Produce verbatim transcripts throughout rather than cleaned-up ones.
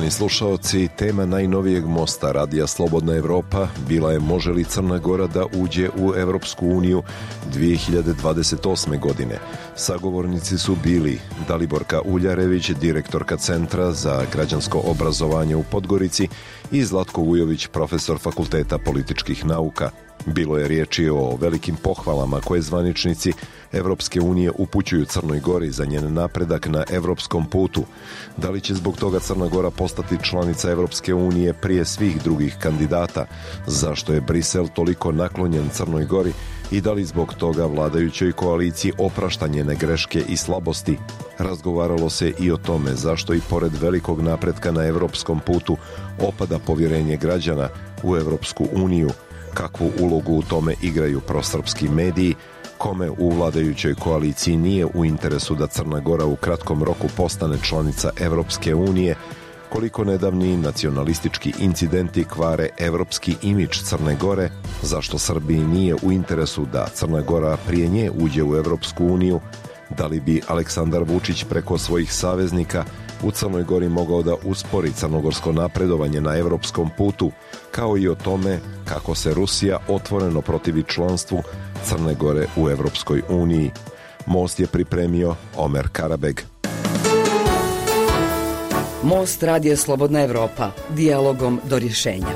Poštovani slušaoci, tema najnovijeg mosta Radija Slobodna Evropa bila je može li Crna Gora da uđe u Evropsku uniju dvije hiljade dvadeset osme. godine. Sagovornici su bili Daliborka Uljarević, direktorka Centra za građansko obrazovanje u Podgorici, i Zlatko Vujović, profesor Fakulteta političkih nauka. Bilo je riječi o velikim pohvalama koje zvaničnici Evropske unije upućuju Crnoj Gori za njen napredak na evropskom putu. Da li će zbog toga Crna Gora postati članica Evropske unije prije svih drugih kandidata? Zašto je Brisel toliko naklonjen Crnoj Gori i da li zbog toga vladajućoj koaliciji oprašta njene greške i slabosti? Razgovaralo se i o tome zašto i pored velikog napretka na evropskom putu opada povjerenje građana u Evropsku uniju, kakvu ulogu u tome igraju prosrpski mediji, kome u vladajućoj koaliciji nije u interesu da Crna Gora u kratkom roku postane članica Evropske unije, koliko nedavni nacionalistički incidenti kvare evropski imidž Crne Gore, zašto Srbiji nije u interesu da Crna Gora prije nje uđe u Evropsku uniju, da li bi Aleksandar Vučić preko svojih saveznika u Crnoj Gori mogao da uspori crnogorsko napredovanje na evropskom putu, kao i o tome kako se Rusija otvoreno protivi članstvu Crne Gore u Evropskoj uniji. Most je pripremio Omer Karabeg. Most Radija Slobodna Evropa, dijalogom do rješenja.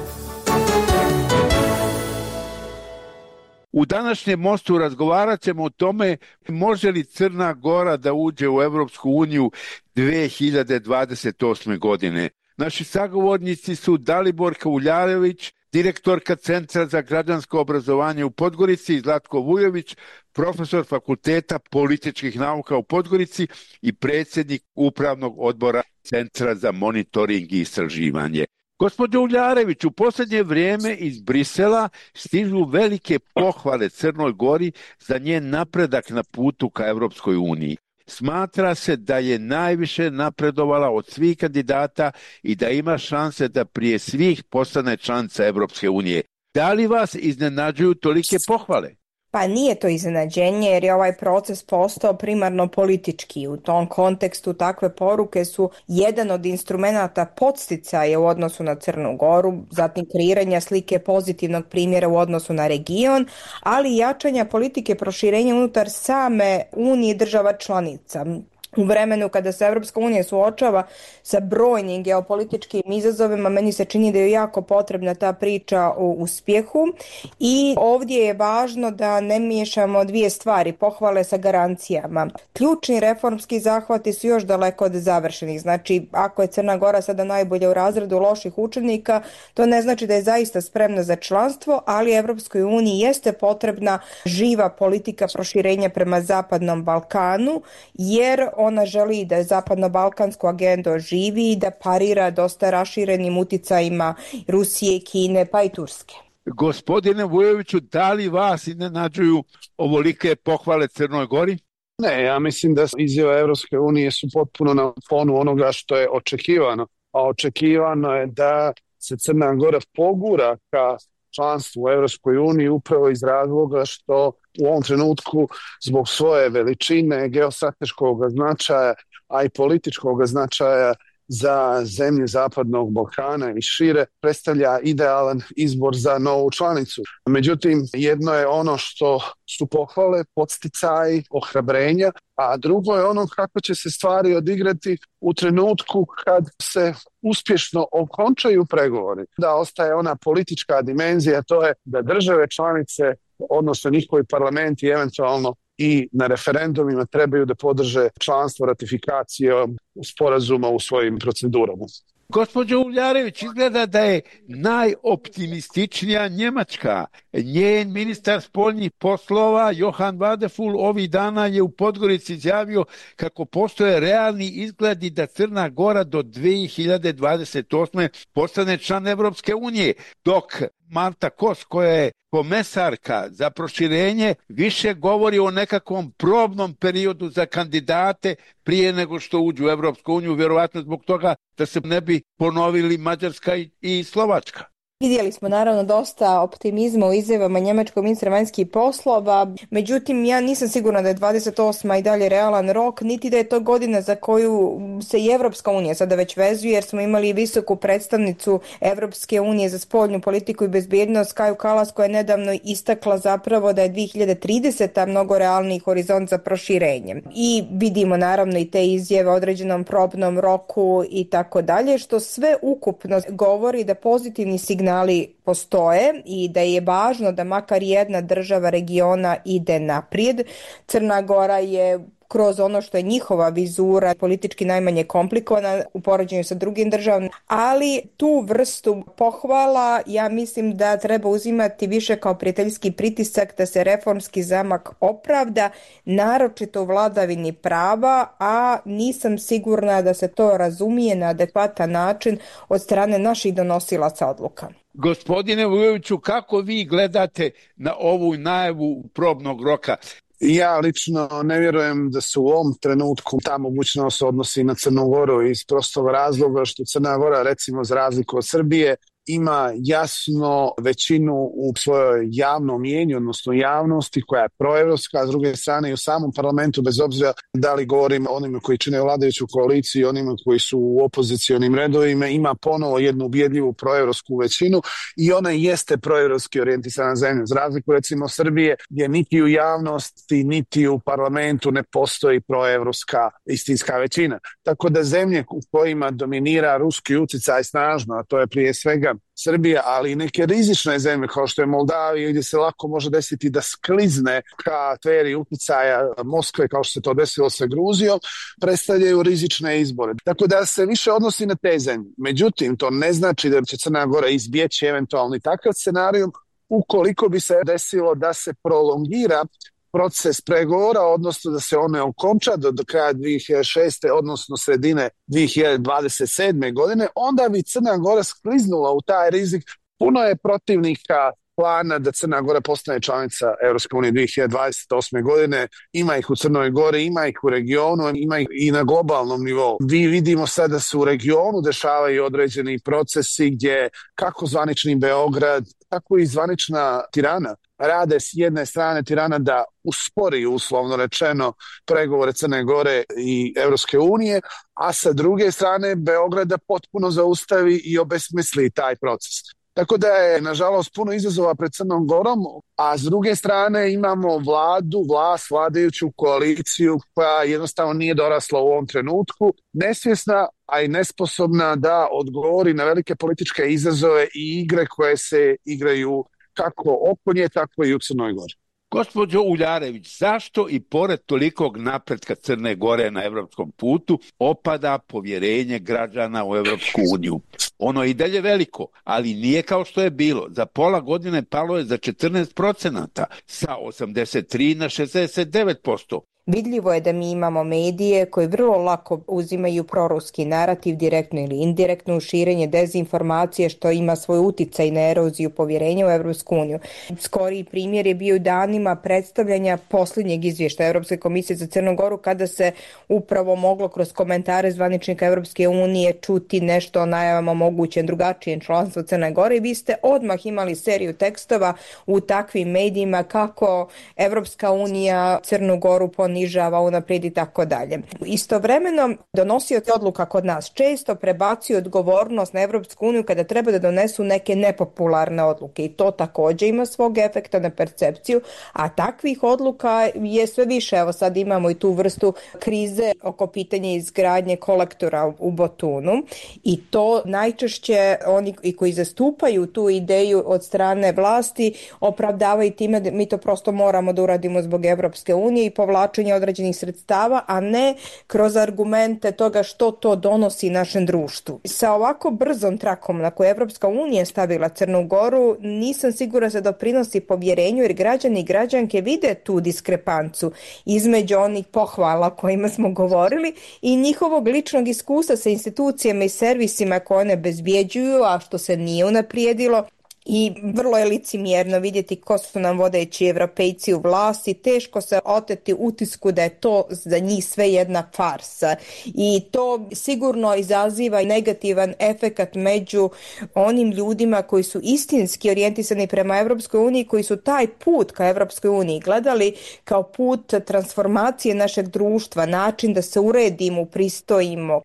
U današnjem mostu razgovarat ćemo o tome može li Crna Gora da uđe u Evropsku uniju dvije hiljade dvadeset osme. godine. Naši sagovornici su Daliborka Uljarević, direktorka Centra za građansko obrazovanje u Podgorici, i Zlatko Vujović, profesor Fakulteta političkih nauka u Podgorici i predsjednik Upravnog odbora Centra za monitoring i istraživanje. Gospođo Uljarević, u posljednje vrijeme iz Brisela stižu velike pohvale Crnoj Gori za njen napredak na putu ka Evropskoj uniji. Smatra se da je najviše napredovala od svih kandidata i da ima šanse da prije svih postane članica Evropske unije. Da li vas iznenađuju tolike pohvale? Pa nije to iznenađenje jer je ovaj proces postao primarno politički. U tom kontekstu takve poruke su jedan od instrumenata podsticaja u odnosu na Crnu Goru, zatim kreiranja slike pozitivnog primjera u odnosu na region, ali i jačanja politike proširenja unutar same Unije država članica. U vremenu kada se Evropska unija suočava sa brojnim geopolitičkim izazovima, meni se čini da je jako potrebna ta priča o uspjehu i ovdje je važno da ne miješamo dvije stvari, pohvale sa garancijama. Ključni reformski zahvati su još daleko od završenih, znači ako je Crna Gora sada najbolja u razredu loših učenika, to ne znači da je zaista spremna za članstvo, ali Evropskoj uniji jeste potrebna živa politika proširenja prema Zapadnom Balkanu, jer ona želi da zapadno-balkansku agendu oživi i da parira dosta raširenim uticajima Rusije, Kine pa i Turske. Gospodine Vujoviću, da li vas iznenađuju ovolike pohvale Crnoj Gori? Ne, ja mislim da izjave Evropske unije su potpuno na fonu onoga što je očekivano. A očekivano je da se Crna Gora pogura ka članstvu u Evropskoj uniji upravo iz razloga što u ovom trenutku zbog svoje veličine, geostrateškog značaja, a i političkog značaja za zemlje Zapadnog Balkana i šire predstavlja idealan izbor za novu članicu. Međutim, jedno je ono što su pohvale, podsticaji, ohrabrenja, a drugo je ono kako će se stvari odigrati u trenutku kad se uspješno okončaju pregovori. Da ostaje ona politička dimenzija, to je da države članice, odnosno njihovi parlamenti eventualno i na referendumima trebaju da podrže članstvo ratifikacije sporazuma u svojim procedurama. Gospođo Uljarević, izgleda da je najoptimističnija Njemačka. Njen ministar spoljnih poslova Johan Vadeful ovih dana je u Podgorici izjavio kako postoje realni izgledi da Crna Gora do dvije hiljade dvadeset osme. postane član Evropske unije, dok Marta Kos, koja je komesarka za proširenje, više govori o nekakvom probnom periodu za kandidate prije nego što uđu u Evropsku uniju, vjerovatno zbog toga da se ne bi ponovili Mađarska i Slovačka. Vidjeli smo naravno dosta optimizma u izjavama njemačkog ministra vanjskih poslova, međutim ja nisam sigurna da je dvadeset osma i dalje realan rok, niti da je to godina za koju se i Evropska unija sada već vezuje, jer smo imali visoku predstavnicu Evropske unije za spoljnu politiku i bezbjednost Kaju Kalas, koja je nedavno istakla zapravo da je dvije hiljade trideseta mnogo realniji horizont za proširenje. I vidimo naravno i te izjave o određenom probnom roku i tako dalje, što sve ukupno govori da pozitivni signal signali postoje i da je važno da makar jedna država regiona ide naprijed. Crna Gora je kroz ono što je njihova vizura politički najmanje komplikovana u poređenju sa drugim državama, ali tu vrstu pohvala ja mislim da treba uzimati više kao prijateljski pritisak da se reformski zamak opravda, naročito u vladavini prava, a nisam sigurna da se to razumije na adekvatan način od strane naših donosilaca odluka. Gospodine Vujoviću, kako vi gledate na ovu najavu probnog roka? Ja lično ne vjerujem da se u ovom trenutku ta mogućnost odnosi na Crnu Goru iz prostog razloga što Crna Gora, recimo za razliku od Srbije, ima jasno većinu u svojoj javnom mijenju, odnosno javnosti koja je proevropska, a s druge strane i u samom parlamentu, bez obzira da li govorimo o onima koji čine vladajuću koaliciju i onima koji su u opozicionim redovima, ima ponovo jednu ubjedljivu proevropsku većinu i ona jeste proevropski orijentisana zemlja. Za razliku recimo Srbije, gdje niti u javnosti, niti u parlamentu ne postoji proevropska istinska većina. Tako da zemlje u kojima dominira ruski utjecaj snažno, a to je prije svega Srbija, ali i neke rizične zemlje kao što je Moldavija, gdje se lako može desiti da sklizne ka sferi utjecaja Moskve, kao što se to desilo sa Gruzijom, predstavljaju rizične izbore. Tako da se više odnosi na te zemlje. Međutim, to ne znači da će Crna Gora izbjeći eventualni takav scenarijum ukoliko bi se desilo da se prolongira proces pregovora, odnosno da se one okonča do, do kraja dvije hiljade šeste. odnosno sredine dvije hiljade dvadeset sedme. godine, onda bi Crna Gora skliznula u taj rizik. Puno je protivnika plana da Crna Gora postane članica Europske unije dvije hiljade dvadeset osme. godine. Ima ih u Crnoj Gori, ima ih u regionu, ima ih i na globalnom nivou. Vi vidimo sada da se u regionu dešavaju određeni procesi gdje kako zvanični Beograd, tako i zvanična Tirana rade s jedne strane Tirana da uspori, uslovno rečeno, pregovore Crne Gore i Europske unije, a sa druge strane Beograd da potpuno zaustavi i obesmisli taj proces. Tako da je, nažalost, puno izazova pred Crnom Gorom, a s druge strane imamo vladu, vlast, vladajuću koaliciju koja jednostavno nije dorasla u ovom trenutku, nesvjesna, a i nesposobna da odgovori na velike političke izazove i igre koje se igraju kako oko nje, tako i u Crnoj Gori. Gospođo Uljarević, zašto i pored tolikog napretka Crne Gore na evropskom putu opada povjerenje građana u Evropsku uniju? Ono je i dalje veliko, ali nije kao što je bilo. Za pola godine palo je za četrnaest procenata, sa osamdeset tri na šezdeset devet posto. Vidljivo je da mi imamo medije koji vrlo lako uzimaju proruski narativ direktno ili indirektno u širenje dezinformacije, što ima svoj uticaj na eroziju povjerenja u Evropsku uniju. Skoriji primjer je bio u danima predstavljanja posljednjeg izvještaja Europske komisije za Crnu Goru, kada se upravo moglo kroz komentare zvaničnika Evropske unije čuti nešto o najavama mogućem drugačijem članstvu Crne Gore i vi ste odmah imali seriju tekstova u takvim medijima kako Evropska unija Crnu Goru ponižava, unaprijed i tako dalje. Istovremeno, donosioci odluka kod nas često prebacuju odgovornost na Evropsku uniju kada treba da donesu neke nepopularne odluke i to također ima svog efekta na percepciju, a takvih odluka je sve više. Evo sad imamo i tu vrstu krize oko pitanja izgradnje kolektora u Botunu i to najčešće oni koji zastupaju tu ideju od strane vlasti opravdavaju time da mi to prosto moramo da uradimo zbog Evropske unije i povlačenja određenih sredstava, a ne kroz argumente toga što to donosi našem društvu. Sa ovako brzom trakom na koju Evropska unija stavila Crnu Goru, nisam sigurna se doprinosi povjerenju, jer građani i građanke vide tu diskrepancu između onih pohvala kojima smo govorili i njihovog ličnog iskustva sa institucijama i servisima koje one bezbjeđuju, a što se nije unaprijedilo, i vrlo je licemjerno vidjeti ko su nam vodeći evropejci u vlasti, teško se oteti utisku da je to za njih sve jedna farsa i to sigurno izaziva negativan efekat među onim ljudima koji su istinski orijentisani prema Evropskoj uniji, koji su taj put ka Evropskoj uniji gledali kao put transformacije našeg društva, način da se uredimo, pristojimo.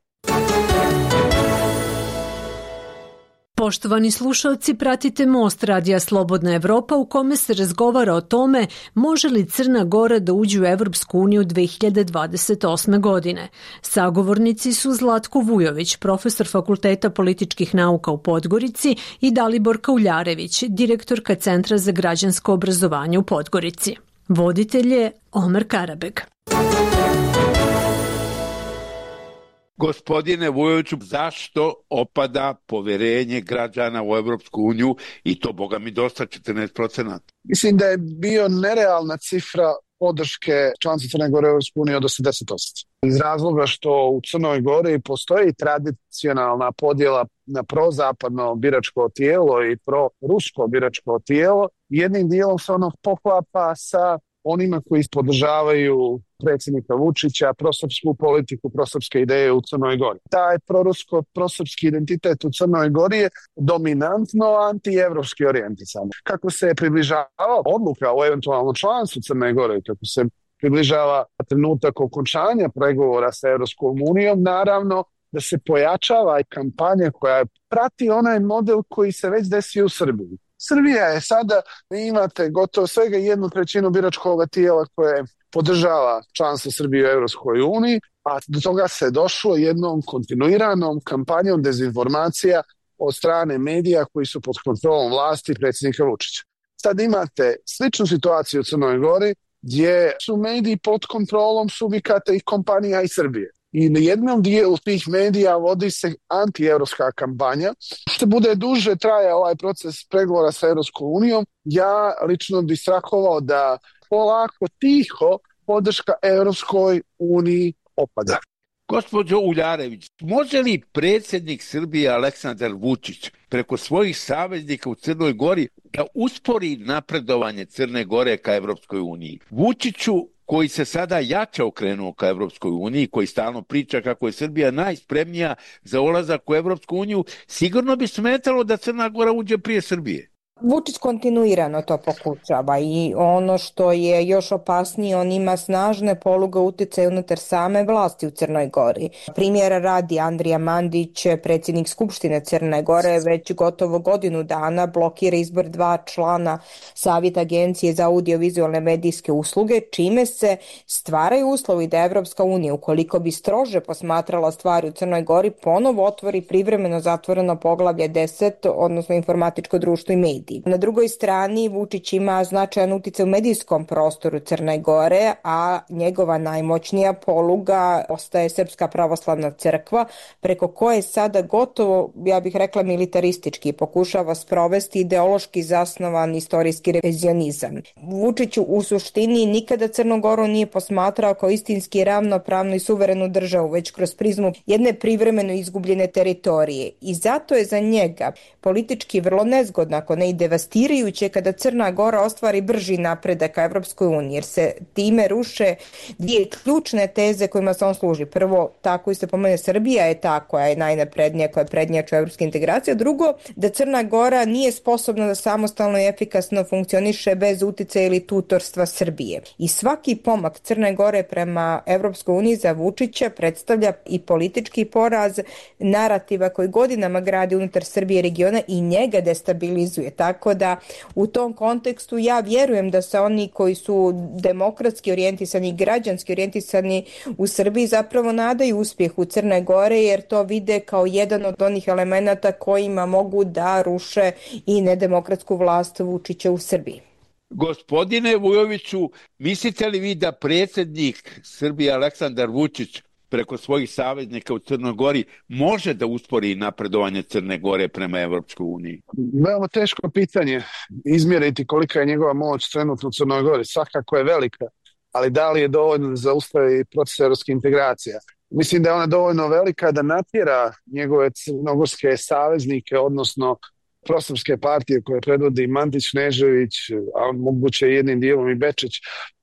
Poštovani slušalci, pratite Most Radija Slobodna Evropa u kome se razgovara o tome može li Crna Gora da uđe u Evropsku uniju dve hiljade dvadeset osme. godine. Sagovornici su Zlatko Vujović, profesor Fakulteta političkih nauka u Podgorici i Dalibor Kauljarević, direktorka Centra za građansko obrazovanje u Podgorici. Voditelj je Omer Karabeg. Gospodine Vujoviću, zašto opada poverenje građana u Evropsku uniju i to, boga mi, dosta četrnaest posto? Mislim da je bio nerealna cifra podrške članstva Crne Gore u Evropsku uniju od osamdeset posto. Iz razloga što u Crnoj Gori postoji tradicionalna podjela na prozapadno biračko tijelo i prorusko biračko tijelo. Jednim dijelom se ono poklapa sa onima koji podržavaju predsjednika Vučića, prosrpsku politiku, prosrpske ideje u Crnoj Gori. Taj prorusko, prosrpski identitet u Crnoj Gori je dominantno antievropski orijentisan. Kako se približava odluka o eventualnom članstvu Crne Gore, kako se približava trenutak okončanja pregovora sa Evropskom unijom, naravno da se pojačava i kampanja koja prati onaj model koji se već desio u Srbiji. Srbija je sada, imate gotovo svega jednu trećinu biračkog tijela koje podržava članstvo Srbije u Evropskoj uniji, a do toga se došlo jednom kontinuiranom kampanjom dezinformacija od strane medija koji su pod kontrolom vlasti predsjednika Vučića. Sad imate sličnu situaciju u Crnoj Gori gdje su mediji pod kontrolom subjekata i kompanija iz Srbije. I na jednom dijelu tih medija vodi se antievropska kampanja. Što bude duže traja ovaj proces pregovora sa Evropskom unijom, ja lično bih strahovao da polako, tiho podrška Evropskoj uniji opada. Gospođo Uljarević, može li predsjednik Srbije Aleksandar Vučić preko svojih saveznika u Crnoj Gori da uspori napredovanje Crne Gore ka Evropskoj uniji? Vučiću, koji se sada jače okrenuo ka Evropskoj uniji, koji stalno priča kako je Srbija najspremnija za ulazak u Evropsku uniju, sigurno bi smetalo da Crna Gora uđe prije Srbije. Vučić kontinuirano to pokušava i ono što je još opasnije, on ima snažne poluge uticaja unutar same vlasti u Crnoj Gori. Primjera radi, Andrija Mandić, predsjednik Skupštine Crne Gore, već gotovo godinu dana blokira izbor dva člana Savjeta Agencije za audiovizualne medijske usluge, čime se stvaraju uslovi da Evropska unija, ukoliko bi strože posmatrala stvari u Crnoj Gori, ponovo otvori privremeno zatvoreno poglavlje deset, odnosno informatičko društvo i mediji. Na drugoj strani Vučić ima značajan uticaj u medijskom prostoru Crne Gore, a njegova najmoćnija poluga ostaje Srpska pravoslavna crkva, preko koje sada gotovo, ja bih rekla, militaristički pokušava sprovesti ideološki zasnovan istorijski revizionizam. Vučić u suštini nikada Crnu Goru nije posmatrao kao istinski ravnopravnu i suverenu državu, već kroz prizmu jedne privremeno izgubljene teritorije. I zato je za njega politički vrlo nezgodno, ako ne i devastirajuće, kada Crna Gora ostvari brži napredak ka Evropskoj uniji, jer se time ruše dvije ključne teze kojima se on služi. Prvo, tako i se pomene, Srbija je ta koja je najnaprednija, koja je prednjača evropske integracije. Drugo, da Crna Gora nije sposobna da samostalno i efikasno funkcioniše bez uticaja ili tutorstva Srbije. I svaki pomak Crne Gore prema Evropskoj uniji za Vučića predstavlja i politički poraz narativa koji godinama gradi unutar Srbije i regiona i njega destabilizuje. Tako da u tom kontekstu ja vjerujem da se oni koji su demokratski orijentisani i građanski orijentisani u Srbiji zapravo nadaju uspjehu Crne Gore, jer to vide kao jedan od onih elemenata kojima mogu da ruše i nedemokratsku vlast Vučića u Srbiji. Gospodine Vujoviću, mislite li vi da predsjednik Srbije Aleksandar Vučić preko svojih saveznika u Crnoj Gori može da uspori napredovanje Crne Gore prema Evropskoj uniji? Veoma teško pitanje izmjeriti kolika je njegova moć trenutno u Crnoj Gori. Svakako je velika, ali da li je dovoljno da zaustavi proces evropskih integracija? Mislim da je ona dovoljno velika da natjera njegove crnogorske saveznike, odnosno prosrpske partije koje predvodi Mandić, Knežević, a moguće jednim dijelom i Bečić,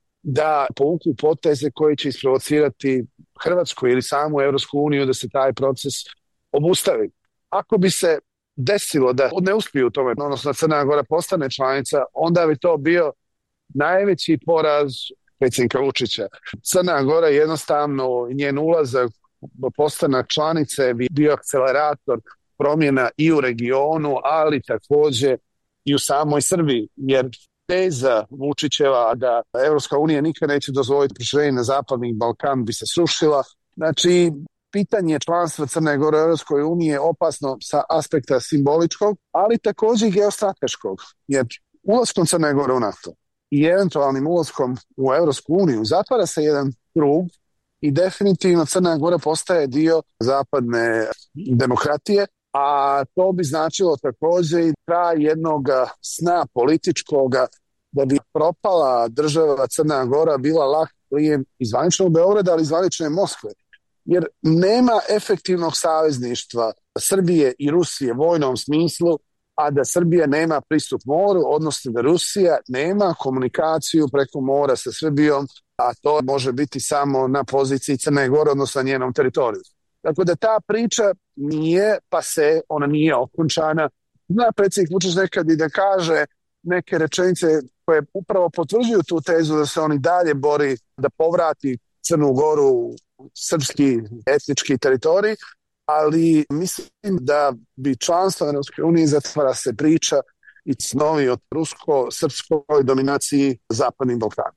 da povuku poteze koji će isprovocirati Hrvatsku ili samu Evropsku uniju da se taj proces obustavi. Ako bi se desilo da ne uspiju u tome, odnosno Crna Gora postane članica, onda bi to bio najveći poraz predsjednika Vučića. Crna Gora jednostavno, njen ulazak, postanak članice bi bio akcelerator promjena i u regionu, ali također i u samoj Srbiji, jer teza Vučićeva da Evropska unija nikad neće dozvoliti proširenje na Zapadni Balkan bi se srušila. Znači, pitanje članstva Crne Gore u Evropskoj uniji je opasno sa aspekta simboličkog, ali također i geostrateškog, jer ulaskom Crne Gore u NATO i eventualnim ulaskom u Evropsku uniju zatvara se jedan krug i definitivno Crna Gora postaje dio zapadne demokratije, a to bi značilo također i kraj jednog sna političkoga da bi propala država Crna Gora bila lak plijen i zvaničnog Beograda, ali i zvanične Moskve. Jer nema efektivnog savezništva Srbije i Rusije u vojnom smislu, a da Srbija nema pristup moru, odnosno da Rusija nema komunikaciju preko mora sa Srbijom, a to može biti samo na poziciji Crne Gore, odnosno na njenom teritoriju. Tako da ta priča nije pase, ona nije okončana. Zna predsjednik Vučić nekad i da kaže neke rečenice koje upravo potvrđuju tu tezu da se on i dalje bori da povrati Crnu Goru u srpski etnički teritorij, ali mislim da bi članstvo Evropske unije zatvara se priča i snovi od rusko-srpskoj dominaciji Zapadnim Balkanom.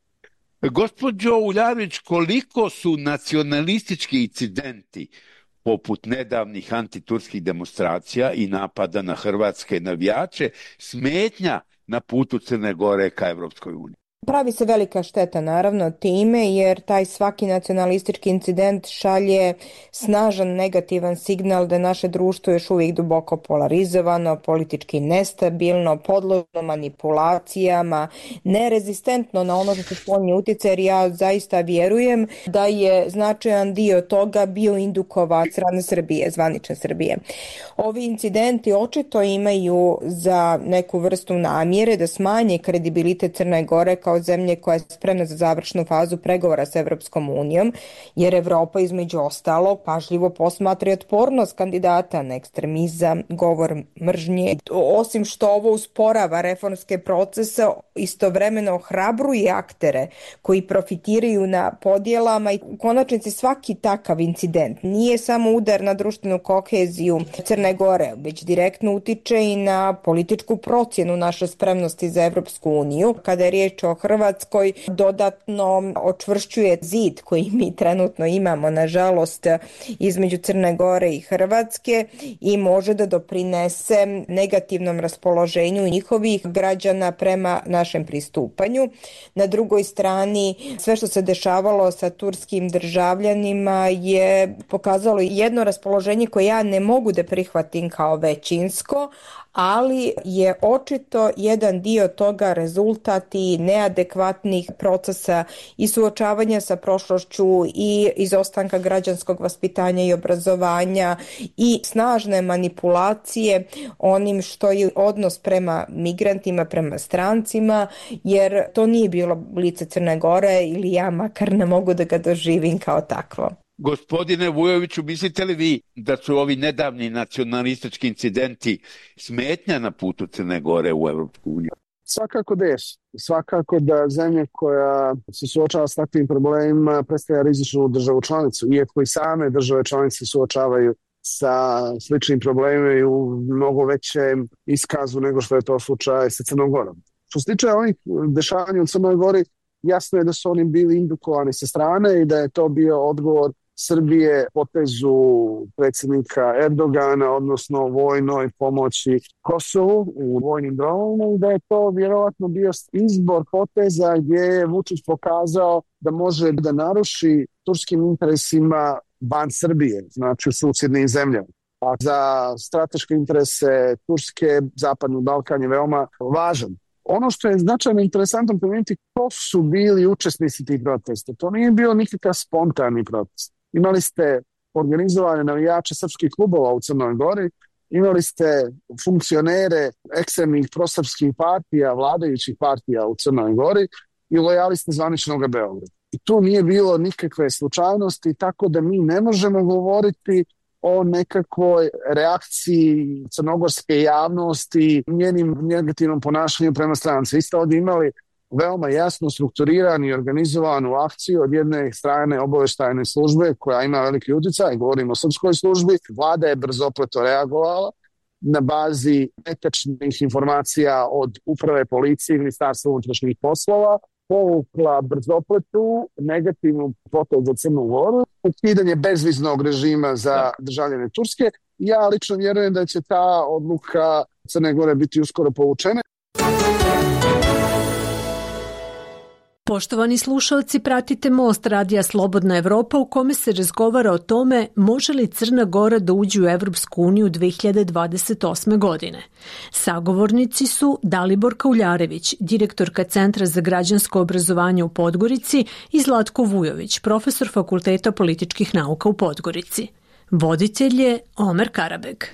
Gospođo Uljarić, koliko su nacionalistički incidenti poput nedavnih antiturskih demonstracija i napada na hrvatske navijače smetnja na putu Crne Gore ka Evropskoj uniji? Pravi se velika šteta naravno time, jer taj svaki nacionalistički incident šalje snažan negativan signal da naše društvo još uvijek duboko polarizovano, politički nestabilno, podložno manipulacijama, nerezistentno na ono što su spoljni utjecaj, jer ja zaista vjerujem da je značajan dio toga bio indukovan od strane Srbije, zvanične Srbije. Ovi incidenti očito imaju za neku vrstu namjere da smanje kredibilitet Crne Gore kao zemlje koja je spremna za završnu fazu pregovora s Evropskom unijom, jer Evropa između ostalog pažljivo posmatra i otpornost kandidata na ekstremizam, govor mržnje. Osim što ovo usporava reformske procese, istovremeno ohrabruje aktere koji profitiraju na podjelama i u konačnici svaki takav incident nije samo udar na društvenu koheziju Crne Gore, već direktno utiče i na političku procjenu naše spremnosti za Evropsku uniju. Kada je riječ o Hrvatskoj, dodatno očvršćuje zid koji mi trenutno imamo, nažalost, između Crne Gore i Hrvatske i može da doprinese negativnom raspoloženju njihovih građana prema našem pristupanju. Na drugoj strani, sve što se dešavalo sa turskim državljanima je pokazalo jedno raspoloženje koje ja ne mogu da prihvatim kao većinsko, ali je očito jedan dio toga rezultat i neadekvatnih procesa i suočavanja sa prošlošću i izostanka građanskog vaspitanja i obrazovanja i snažne manipulacije onim što je odnos prema migrantima, prema strancima, jer to nije bilo lice Crne Gore ili ja makar ne mogu da ga doživim kao takvo. Gospodine Vujoviću, mislite li vi da su ovi nedavni nacionalistički incidenti smetnja na putu Crne Gore u Evropsku uniju? Svakako da je. Svakako da zemlja koja se suočava s takvim problemima predstavlja rizičnu državu članicu, iako i same države članice suočavaju sa sličnim problemima i u mnogo većem iskazu nego što je to slučaj sa Crnom Gorom. Što se tiče ovih dešavanja u Crnoj Gori, jasno je da su oni bili indukovani sa strane i da je to bio odgovor Srbije potezu predsjednika Erdogana, odnosno vojnoj pomoći Kosovu u vojnim dronovima, i da je to vjerovatno bio izbor poteza gdje je Vučić pokazao da može da naruši turskim interesima van Srbije, znači u susjednim zemljama. A za strateške interese Turske, Zapadni Balkan je veoma važan. Ono što je značajno interesantno pomenuti, ko su bili učesnici tih protesta. To nije bio nikakav spontani protest. Imali ste organizovane navijače srpskih klubova u Crnoj Gori imali ste funkcionere ekstremnih prosrpskih partija, vladajućih partija u Crnoj Gori i lojaliste zvaničnog Beograda. I tu nije bilo nikakve slučajnosti, tako da mi ne možemo govoriti o nekakvoj reakciji crnogorske javnosti, njenim negativnom ponašanju prema stranci. Vi ste ovdje imali veoma jasno strukturiranu i organizovanu akciju od jedne strane obaveštajne službe koja ima veliki utjecaj, govorimo o srpskoj službi. Vlada je brzopleto reagovala na bazi netačnih informacija od uprave policije i Ministarstva unutrašnjih poslova, povukla brzopletu negativnu potez za Crnu Goru, ukidanje bezviznog režima za državljane Turske. Ja lično vjerujem da će ta odluka Crne Gore biti uskoro povučena. Poštovani slušalci, pratite Most radija Slobodna Evropa u kome se razgovara o tome može li Crna Gora da uđe u Evropsku uniju dve hiljade dvadeset osme. godine. Sagovornici su Dalibor Kauljarević, direktorka Centra za građansko obrazovanje u Podgorici, i Zlatko Vujović, profesor Fakulteta političkih nauka u Podgorici. Voditelj je Omer Karabeg.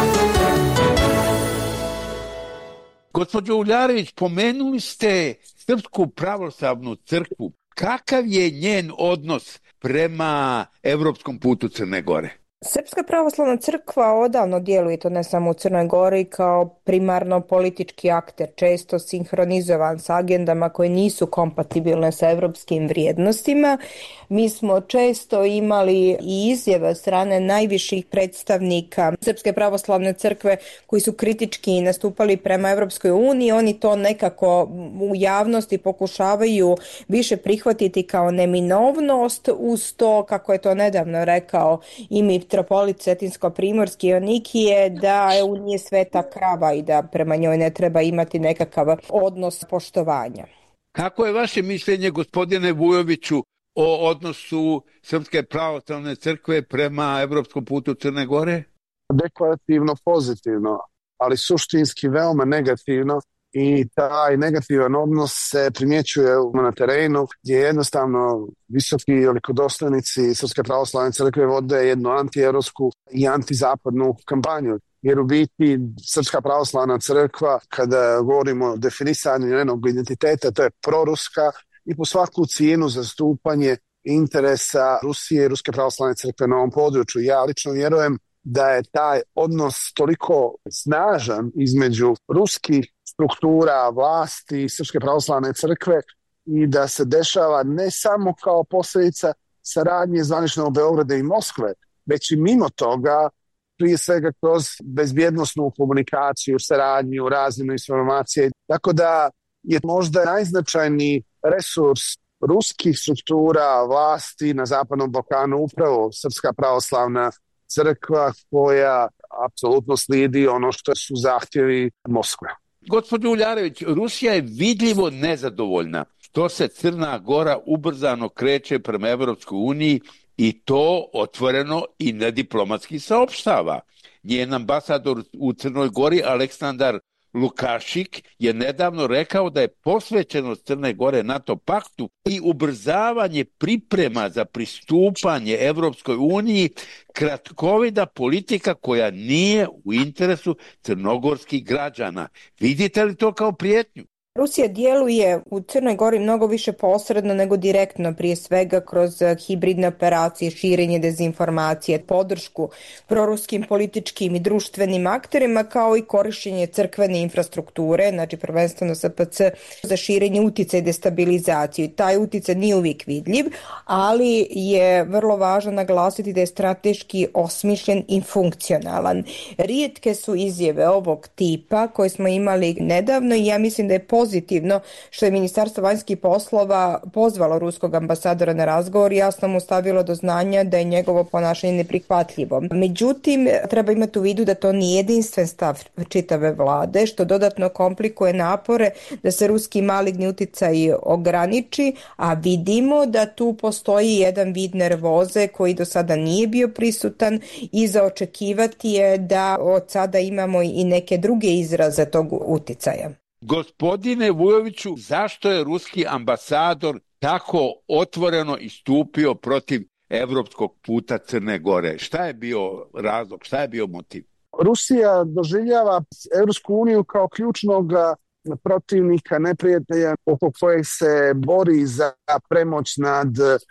Gospođo Uljarević, pomenuli ste Srpsku pravoslavnu crkvu. Kakav je njen odnos prema evropskom putu Crne Gore? Srpska pravoslavna crkva odavno djeluje, to ne samo u Crnoj Gori, kao primarno politički akter, često sinhronizovan sa agendama koje nisu kompatibilne sa evropskim vrijednostima. Mi smo često imali i izjave od strane najviših predstavnika Srpske pravoslavne crkve koji su kritički nastupali prema Evropskoj uniji. Oni to nekako u javnosti pokušavaju više prihvatiti kao neminovnost, uz to, kako je to nedavno rekao i mitropolit Cetinsko-primorski Joanikije, da EU nije sveta krava i da prema njoj ne treba imati nekakav odnos poštovanja. Kako je vaše mišljenje, gospodine Vujoviću, o odnosu Srpske pravoslavne crkve prema evropskom putu Crne Gore? Deklarativno pozitivno, ali suštinski veoma negativno, i taj negativan odnos se primjećuje na terenu gdje jednostavno visoki velikodostojnici Srpske pravoslavne crkve vode jednu antievropsku i antizapadnu kampanju. Jer u biti Srpska pravoslavna crkva, kada govorimo o definisanju njenog identiteta, to je proruska i po svaku cijenu zastupanje interesa Rusije i Ruske pravoslavne crkve na ovom području. Ja lično vjerujem da je taj odnos toliko snažan između ruskih struktura vlasti Srpske pravoslavne crkve i da se dešava ne samo kao posljedica saradnje zvaničnog Beograda i Moskve, već i mimo toga, prije svega kroz bezbjednosnu komunikaciju, saradnju, razmjenu informacije. Tako da je možda najznačajniji resurs ruskih struktura vlasti na Zapadnom Balkanu upravo Srpska pravoslavna crkva, koja apsolutno slijedi ono što su zahtjevi Moskve. Gospođo Uljarević, Rusija je vidljivo nezadovoljna što se Crna Gora ubrzano kreće prema Evropskoj uniji i to otvoreno i nediplomatski saopštava. Njen ambasador u Crnoj Gori, Aleksandar Lukašik, je nedavno rekao da je posvećenost Crne Gore NATO paktu i ubrzavanje priprema za pristupanje Evropskoj uniji kratkovida politika koja nije u interesu crnogorskih građana. Vidite li to kao prijetnju? Rusija djeluje u Crnoj Gori mnogo više posredno nego direktno, prije svega kroz hibridne operacije, širenje dezinformacije, podršku proruskim političkim i društvenim akterima, kao i korištenje crkvene infrastrukture, znači prvenstveno S P C, za širenje uticaja i destabilizaciju. Taj uticaj nije uvijek vidljiv, ali je vrlo važno naglasiti da je strateški osmišljen i funkcionalan. Rijetke su izjave ovog tipa koje smo imali nedavno i ja mislim da je pozitivno što je Ministarstvo vanjskih poslova pozvalo ruskog ambasadora na razgovor i jasno mu stavilo do znanja da je njegovo ponašanje neprihvatljivo. Međutim, treba imati u vidu da to nije jedinstven stav čitave vlade, što dodatno komplikuje napore da se ruski maligni uticaj ograniči, a vidimo da tu postoji jedan vid nervoze koji do sada nije bio prisutan i za očekivati je da od sada imamo i neke druge izraze tog uticaja. Gospodine Vujoviću, zašto je ruski ambasador tako otvoreno istupio protiv evropskog puta Crne Gore? Šta je bio razlog, šta je bio motiv? Rusija doživljava Europsku uniju kao ključnog protivnika, neprijatelja oko kojeg se bori za premoć nad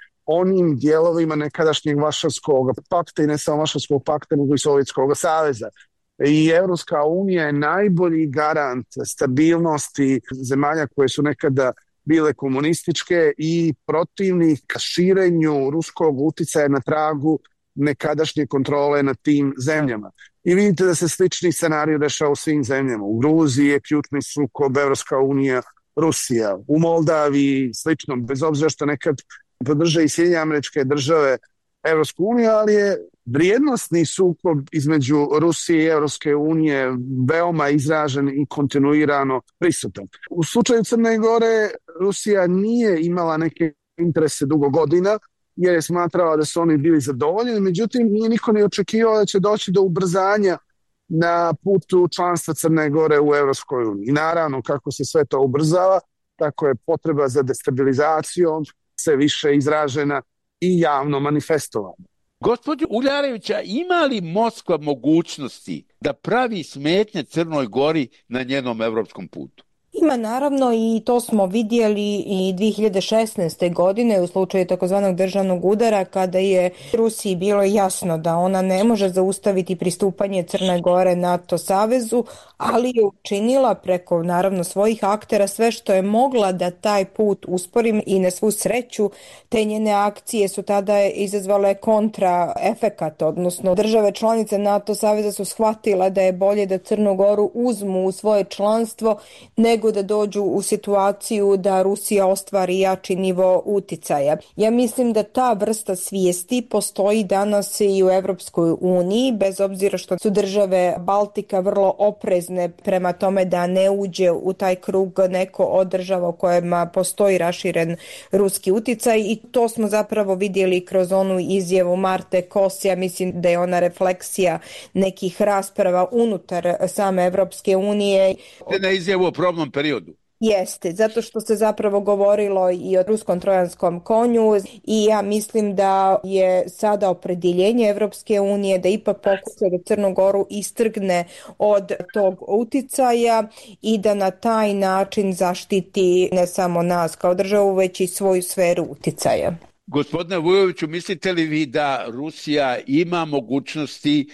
onim dijelovima nekadašnjeg Varšavskog pakta i ne samo Varšavskog pakta, nego i Sovjetskog saveza. I Europska unija je najbolji garant stabilnosti zemalja koje su nekada bile komunističke i protivnik širenju ruskog uticaja na tragu nekadašnje kontrole nad tim zemljama. I vidite da se slični scenarij dešava u svim zemljama. U Gruziji je ključni sukob Evropska unija, Rusija. U Moldaviji slično, bez obzira što nekad podrže i Sjedinjene Američke Države Evropsku uniju, ali je vrijednosni sukob između Rusije i Evropske unije veoma izražen i kontinuirano prisutan. U slučaju Crne Gore Rusija nije imala neke interese dugo godina, jer je smatrala da su oni bili zadovoljeni, međutim nije niko ne očekivao da će doći do ubrzanja na putu članstva Crne Gore u Evropskoj uniji. I naravno, kako se sve to ubrzava, tako je potreba za destabilizacijom sve više izražena i javno manifestovana. Gospođo Uljarevića, ima li Moskva mogućnosti da pravi smetnje Crnoj Gori na njenom evropskom putu? Ima naravno i to smo vidjeli i dvije hiljade šesnaeste. godine u slučaju takozvanog državnog udara kada je Rusiji bilo jasno da ona ne može zaustaviti pristupanje Crne Gore NATO savezu, ali je učinila preko naravno svojih aktera sve što je mogla da taj put uspori i na svu sreću te njene akcije su tada izazvale kontra efekat, odnosno države članice NATO saveza su shvatile da je bolje da Crnu Goru uzmu u svoje članstvo nego da dođu u situaciju da Rusija ostvari jači nivo uticaja. Ja mislim da ta vrsta svijesti postoji danas i u Evropskoj uniji, bez obzira što su države Baltika vrlo oprezne prema tome da ne uđe u taj krug neko od država u kojima postoji raširen ruski uticaj i to smo zapravo vidjeli kroz onu izjavu Marte Kos. Ja mislim da je ona refleksija nekih rasprava unutar same Evropske unije. Na izjavu o probnom periodu. Jeste, zato što se zapravo govorilo i o ruskom trojanskom konju i ja mislim da je sada opredjeljenje Evropske unije da ipak pokuša da Crnu Goru istrgne od tog uticaja i da na taj način zaštiti ne samo nas kao državu, već i svoju sferu uticaja. Gospodine Vujoviću, mislite li vi da Rusija ima mogućnosti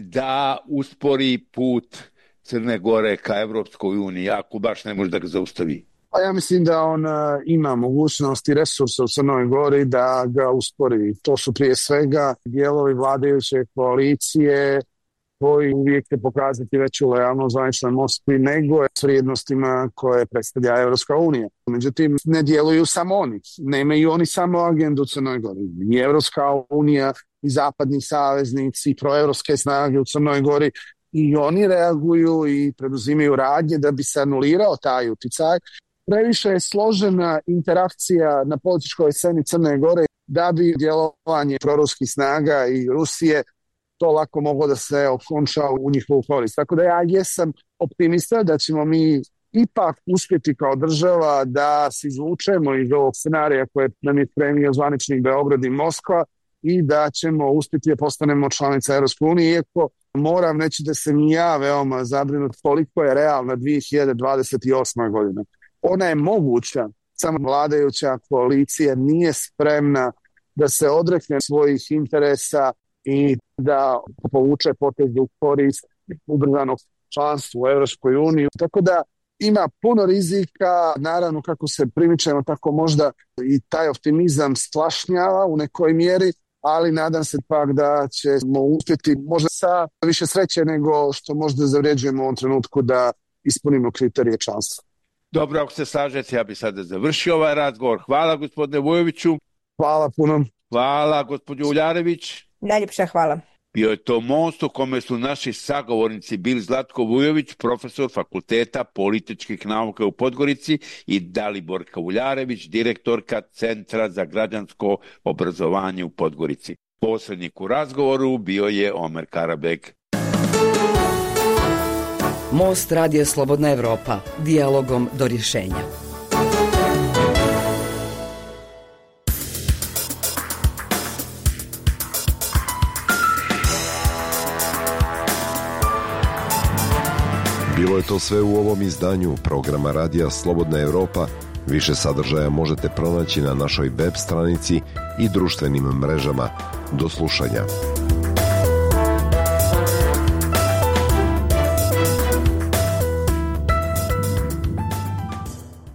da uspori put Crne Gore ka Evropskoj uniji, ako baš ne može da ga zaustavi? Pa ja mislim da on ima mogućnost i resursa u Crnoj Gori da ga uspori. To su prije svega dijelovi vladajuće koalicije koji uvijek će pokazati veću lojalnost zvaničnoj Moskvi nego s vrijednostima koje predstavlja Evropska unija. Međutim, ne djeluju samo oni. Nemaju oni samo agendu u Crnoj Gori. I Evropska unija i zapadni saveznici i proevropske snage u Crnoj Gori i oni reaguju i preduzimaju radnje da bi se anulirao taj uticaj. Previše je složena interakcija na političkoj sceni Crne Gore da bi djelovanje proruskih snaga i Rusije to lako moglo da se okonča u njihovu korist. Tako da ja jesam optimista da ćemo mi ipak uspjeti kao država da se izvučemo iz ovog scenarija koje nam je spremio zvanični Beograd i Moskva i da ćemo uspjeti da postanemo članica Evropske unije, iako moram reći da sam i ja veoma zabrinut koliko je realna dvije hiljade dvadeset osma. godina. Ona je moguća, samo vladajuća koalicija nije spremna da se odrekne svojih interesa i da povuče potez u korist ubrzanog članstva u Evropskoj uniji. Tako da ima puno rizika, naravno kako se primičemo, tako možda i taj optimizam splašnjava u nekoj mjeri, ali nadam se pak da ćemo uspjeti možda sa više sreće nego što možda zavređujemo u ovom trenutku da ispunimo kriterije članstva. Dobro, ako se slažete, ja bih sada završio ovaj razgovor. Hvala gospodine Vujoviću. Hvala puno. Hvala gospođo Uljarević. Najljepša hvala. Bio je to most u kome su naši sagovornici bili Zlatko Vujović, profesor Fakulteta političkih nauka u Podgorici, i Daliborka Uljarević, direktorka Centra za građansko obrazovanje u Podgorici. Posrednik u razgovoru bio je Omer Karabek. Most Radija Slobodna Evropa, dijalogom do rješenja. Bilo je to sve u ovom izdanju programa Radija Slobodna Evropa. Više sadržaja možete pronaći na našoj web stranici i društvenim mrežama. Do slušanja.